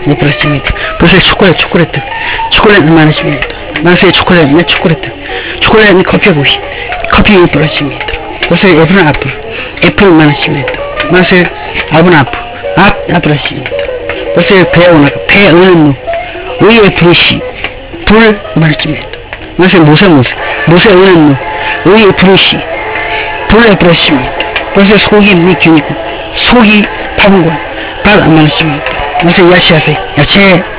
프라시미트. 벌써 초콜릿 많으십니다. 마스에 초콜릿, 내 초콜릿. 초콜릿 커피 보시. 커피 프라시미트. 벌써 애플 많으십니다. 마스에 아프라시미트. 벌써 배 오는 의의 불씨. 불 많으십니다. 마스에 모세 오는 의의 불씨. 불에 프라시미트. 벌써 속이 미끼고 속이 파는 거야. 밥 안 많으십니다. 마스에 야채